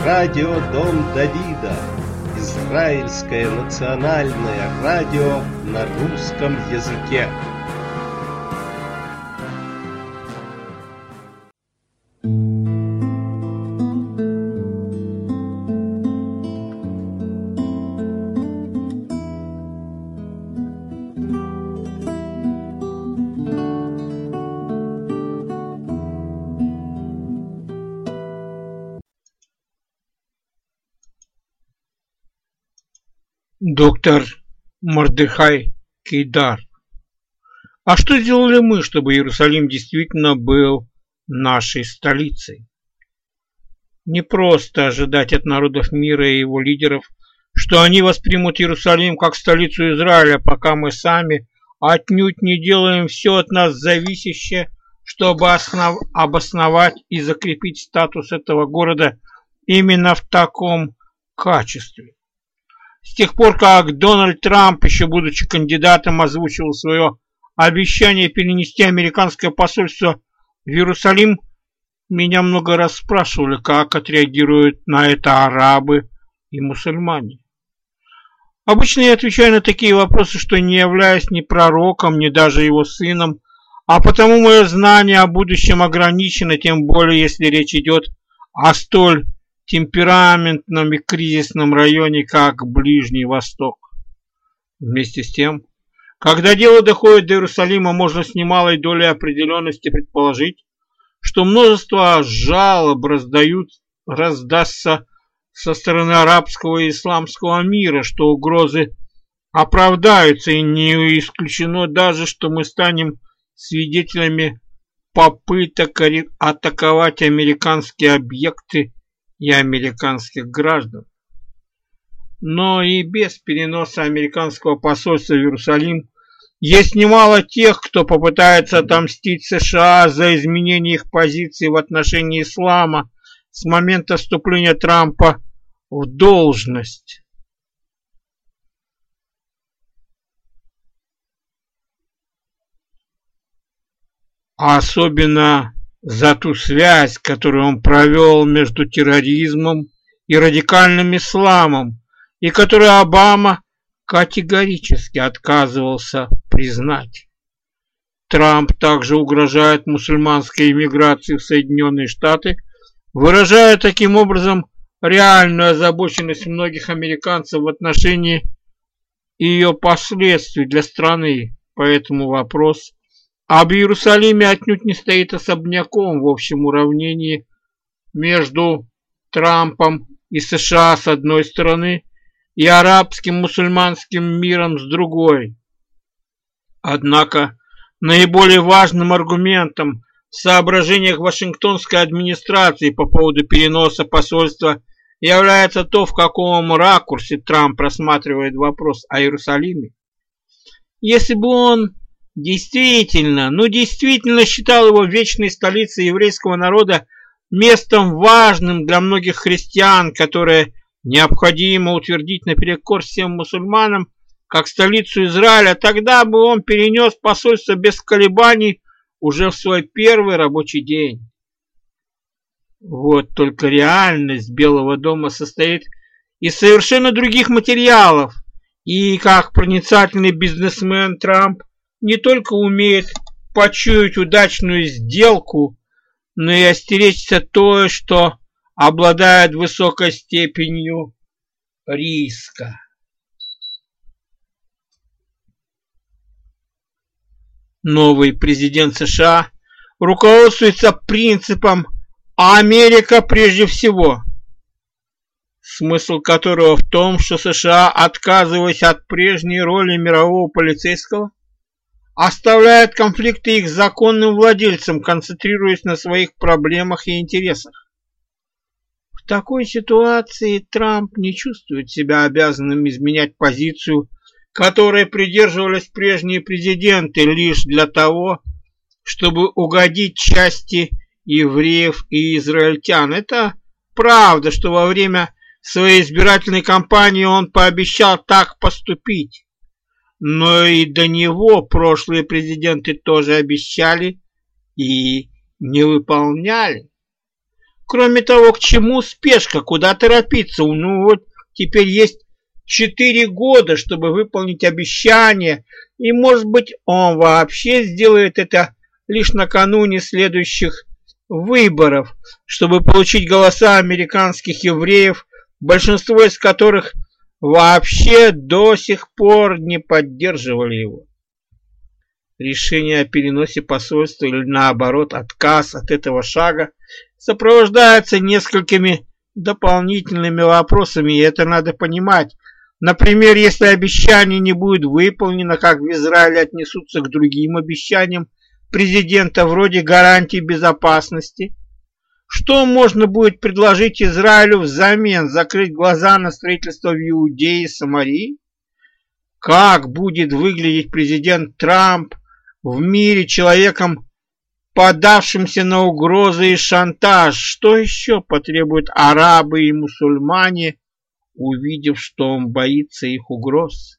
Радио Дом Давида. Израильское национальное радио на русском языке. Доктор Мордехай Кейдар. А что сделали мы, чтобы Иерусалим действительно был нашей столицей? Не просто ожидать от народов мира и его лидеров, что они воспримут Иерусалим как столицу Израиля, пока мы сами отнюдь не делаем все от нас зависящее, чтобы обосновать и закрепить статус этого города именно в таком качестве. С тех пор, как Дональд Трамп, еще будучи кандидатом, озвучивал свое обещание перенести американское посольство в Иерусалим, меня много раз спрашивали, как отреагируют на это арабы и мусульмане. Обычно я отвечаю на такие вопросы, что не являюсь ни пророком, ни даже его сыном, а потому мое знание о будущем ограничено, тем более если речь идет о столь темпераментном и кризисном районе, как Ближний Восток. Вместе с тем, когда дело доходит до Иерусалима, можно с немалой долей определенности предположить, что множество жалоб раздастся со стороны арабского и исламского мира, что угрозы оправдаются, и не исключено даже, что мы станем свидетелями попыток атаковать американские объекты и американских граждан. Но и без переноса американского посольства в Иерусалим есть немало тех, кто попытается отомстить США за изменение их позиции в отношении ислама с момента вступления Трампа в должность. А особенно за ту связь, которую он провел между терроризмом и радикальным исламом, и которую Обама категорически отказывался признать. Трамп также угрожает мусульманской иммиграции в Соединенные Штаты, выражая таким образом реальную озабоченность многих американцев в отношении ее последствий для страны. Поэтому вопрос об Иерусалиме отнюдь не стоит особняком в общем уравнении между Трампом и США с одной стороны и арабским мусульманским миром с другой. Однако наиболее важным аргументом в соображениях Вашингтонской администрации по поводу переноса посольства является то, в каком ракурсе Трамп рассматривает вопрос о Иерусалиме. Если бы он действительно считал его вечной столицей еврейского народа, местом важным для многих христиан, которое необходимо утвердить наперекор всем мусульманам, как столицу Израиля, тогда бы он перенес посольство без колебаний уже в свой первый рабочий день. Вот только реальность Белого дома состоит из совершенно других материалов, и как проницательный бизнесмен Трамп не только умеет почуять удачную сделку, но и остеречься той, что обладает высокой степенью риска. Новый президент США руководствуется принципом «Америка прежде всего», смысл которого в том, что США, отказываясь от прежней роли мирового полицейского, оставляет конфликты их законным владельцам, концентрируясь на своих проблемах и интересах. В такой ситуации Трамп не чувствует себя обязанным изменять позицию, которой придерживались прежние президенты, лишь для того, чтобы угодить части евреев и израильтян. Это правда, что во время своей избирательной кампании он пообещал так поступить. Но и до него прошлые президенты тоже обещали и не выполняли. Кроме того, к чему спешка, куда торопиться? Ну вот теперь есть 4 года, чтобы выполнить обещание, и, может быть, он вообще сделает это лишь накануне следующих выборов, чтобы получить голоса американских евреев, большинство из которых вообще до сих пор не поддерживали его. Решение о переносе посольства или, наоборот, отказ от этого шага сопровождается несколькими дополнительными вопросами, и это надо понимать. Например, если обещание не будет выполнено, как в Израиле отнесутся к другим обещаниям президента вроде гарантий безопасности? Что можно будет предложить Израилю взамен? Закрыть глаза на строительство в Иудее и Самарии? Как будет выглядеть президент Трамп в мире человеком, подавшимся на угрозы и шантаж? Что еще потребуют арабы и мусульмане, увидев, что он боится их угроз?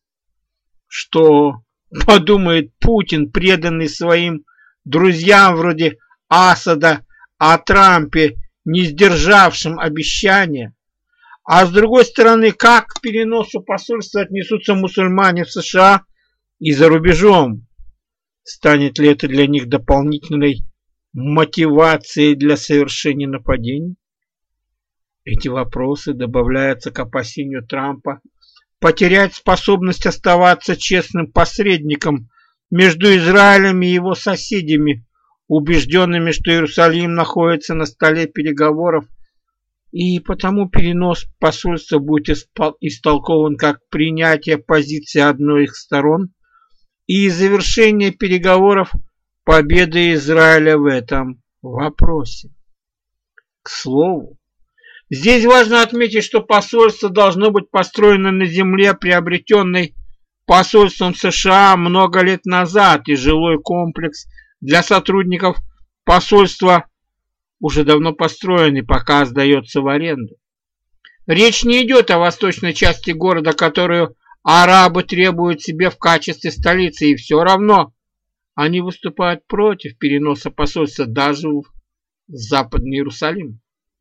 Что подумает Путин, преданный своим друзьям вроде Асада, о Трампе, не сдержавшем обещания? А с другой стороны, как к переносу посольства отнесутся мусульмане в США и за рубежом? Станет ли это для них дополнительной мотивацией для совершения нападений? Эти вопросы добавляются к опасению Трампа потерять способность оставаться честным посредником между Израилем и его соседями, убежденными, что Иерусалим находится на столе переговоров, и потому перенос посольства будет истолкован как принятие позиции одной из сторон и завершение переговоров победы Израиля в этом вопросе. К слову, здесь важно отметить, что посольство должно быть построено на земле, приобретенной посольством США много лет назад, и жилой комплекс для сотрудников посольства уже давно построен и пока сдается в аренду. Речь не идет о восточной части города, которую арабы требуют себе в качестве столицы, и все равно они выступают против переноса посольства даже в Западный Иерусалим.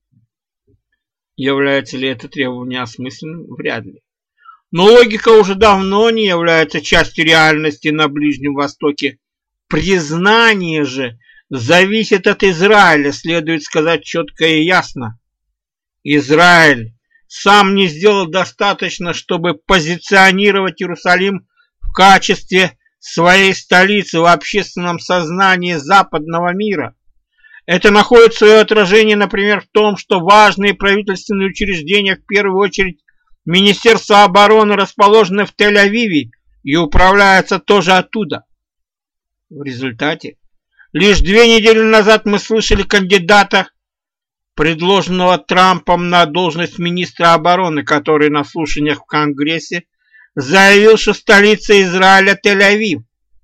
Является ли это требование осмысленным? Вряд ли. Но логика уже давно не является частью реальности на Ближнем Востоке. Признание же зависит от Израиля, следует сказать четко и ясно. Израиль сам не сделал достаточно, чтобы позиционировать Иерусалим в качестве своей столицы в общественном сознании западного мира. Это находит свое отражение, например, в том, что важные правительственные учреждения, в первую очередь Министерство обороны, расположены в Тель-Авиве и управляются тоже оттуда. В результате, лишь 2 недели назад мы слышали кандидата, предложенного Трампом на должность министра обороны, который на слушаниях в Конгрессе заявил, что столица Израиля Тель-Авив.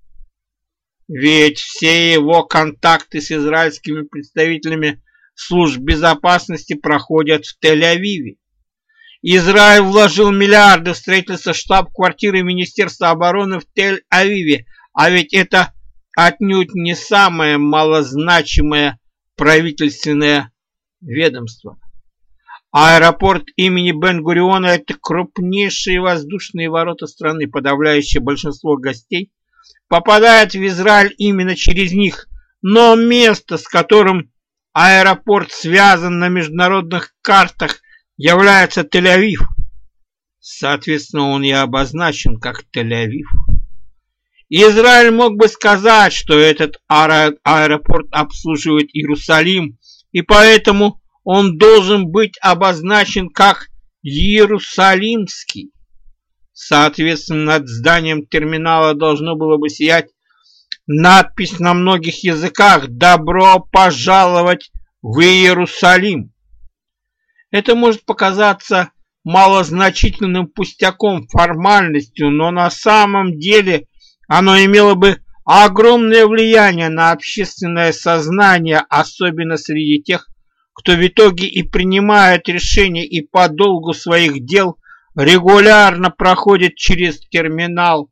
Ведь все его контакты с израильскими представителями служб безопасности проходят в Тель-Авиве. Израиль вложил миллиарды в строительство штаб-квартиры Министерства обороны в Тель-Авиве, а ведь это отнюдь не самое малозначимое правительственное ведомство. Аэропорт имени Бен-Гуриона – это крупнейшие воздушные ворота страны. Подавляющее большинство гостей попадает в Израиль именно через них. Но место, с которым аэропорт связан на международных картах, является Тель-Авив. Соответственно, он и обозначен как Тель-Авив. Израиль мог бы сказать, что этот аэропорт обслуживает Иерусалим, и поэтому он должен быть обозначен как Иерусалимский. Соответственно, над зданием терминала должно было бы сиять надпись на многих языках «Добро пожаловать в Иерусалим». Это может показаться малозначительным пустяком, формальностью, но на самом деле оно имело бы огромное влияние на общественное сознание, особенно среди тех, кто в итоге и принимает решения и по долгу своих дел регулярно проходит через терминал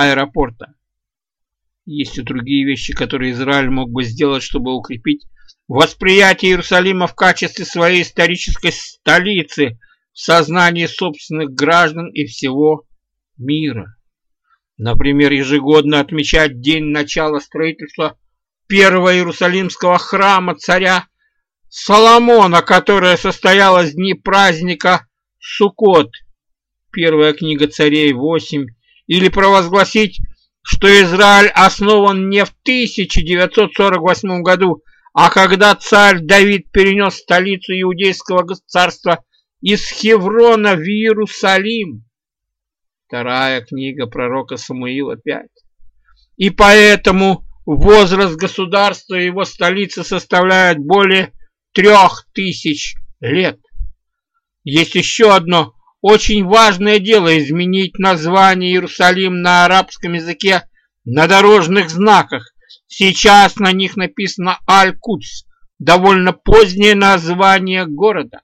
аэропорта. Есть и другие вещи, которые Израиль мог бы сделать, чтобы укрепить восприятие Иерусалима в качестве своей исторической столицы в сознании собственных граждан и всего мира. Например, ежегодно отмечать день начала строительства первого Иерусалимского храма царя Соломона, которое состоялось в дни праздника Суккот, первая книга Царей 8, или провозгласить, что Израиль основан не в 1948 году, а когда царь Давид перенес столицу Иудейского царства из Хеврона в Иерусалим. Вторая книга пророка Самуила 5. И поэтому возраст государства и его столицы составляет более 3000 лет. Есть еще одно очень важное дело — изменить название Иерусалим на арабском языке на дорожных знаках. Сейчас на них написано Аль-Кудс, довольно позднее название города.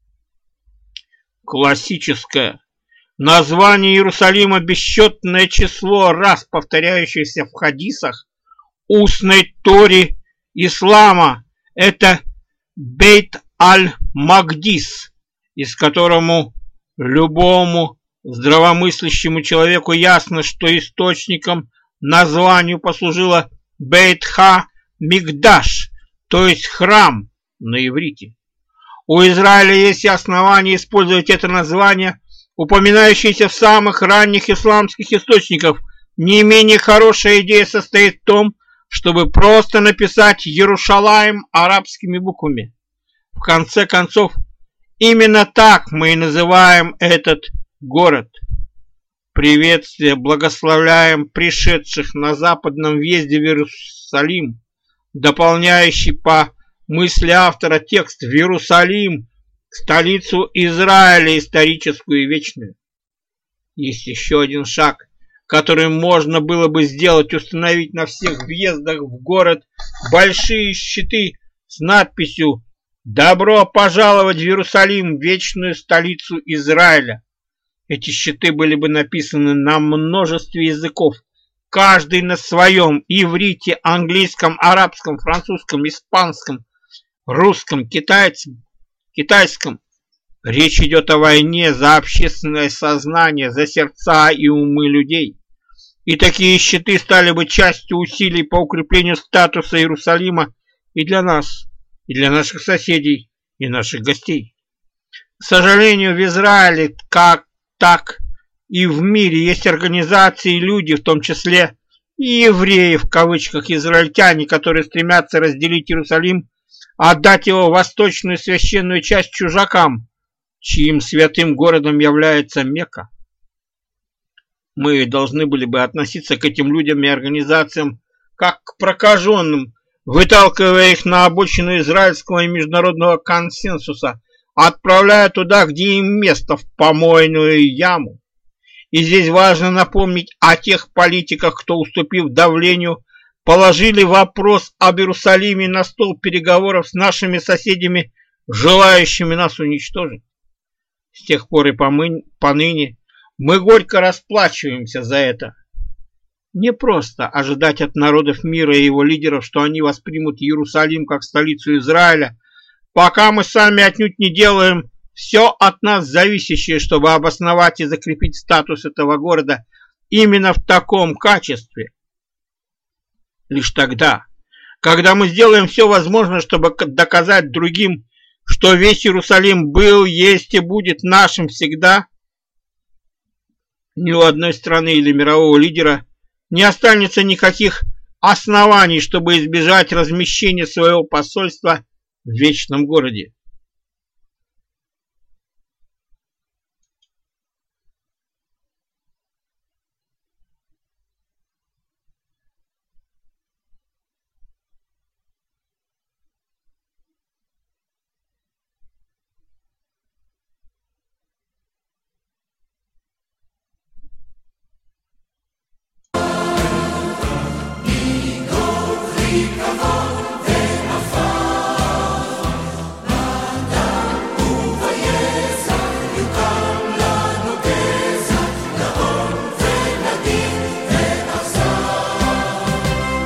Классическое название Иерусалима, бесчетное число раз повторяющееся в хадисах устной Торе ислама, это Бейт-аль-Магдис, из которому любому здравомыслящему человеку ясно, что источником названию послужило Бейт-ха-Мигдаш, то есть храм на иврите. У Израиля есть основания использовать это название, упоминающееся в самых ранних исламских источниках. Не менее хорошая идея состоит в том, чтобы просто написать Иерушалаим арабскими буквами. В конце концов, именно так мы и называем этот город. Приветствие благословляем пришедших на западном въезде в Иерусалим, дополняющий по мысли автора текст в Иерусалим, столицу Израиля, историческую и вечную. Есть еще один шаг, который можно было бы сделать: установить на всех въездах в город большие щиты с надписью «Добро пожаловать в Иерусалим, вечную столицу Израиля». Эти щиты были бы написаны на множестве языков, каждый на своем: иврите, английском, арабском, французском, испанском, русском, китайском. Речь идет о войне за общественное сознание, за сердца и умы людей. И такие щиты стали бы частью усилий по укреплению статуса Иерусалима и для нас, и для наших соседей, и наших гостей. К сожалению, в Израиле, как так и в мире, есть организации и люди, в том числе и евреи, в кавычках, израильтяне, которые стремятся разделить Иерусалим, отдать его восточную священную часть чужакам, чьим святым городом является Мекка. Мы должны были бы относиться к этим людям и организациям как к прокаженным, выталкивая их на обочину израильского и международного консенсуса, отправляя туда, где им место, в помойную яму. И здесь важно напомнить о тех политиках, кто, уступив давлению, положили вопрос об Иерусалиме на стол переговоров с нашими соседями, желающими нас уничтожить. С тех пор и поныне мы горько расплачиваемся за это. Не просто ожидать от народов мира и его лидеров, что они воспримут Иерусалим как столицу Израиля, пока мы сами отнюдь не делаем все от нас зависящее, чтобы обосновать и закрепить статус этого города именно в таком качестве. Лишь тогда, когда мы сделаем все возможное, чтобы доказать другим, что весь Иерусалим был, есть и будет нашим всегда, ни у одной страны или мирового лидера не останется никаких оснований, чтобы избежать размещения своего посольства в вечном городе.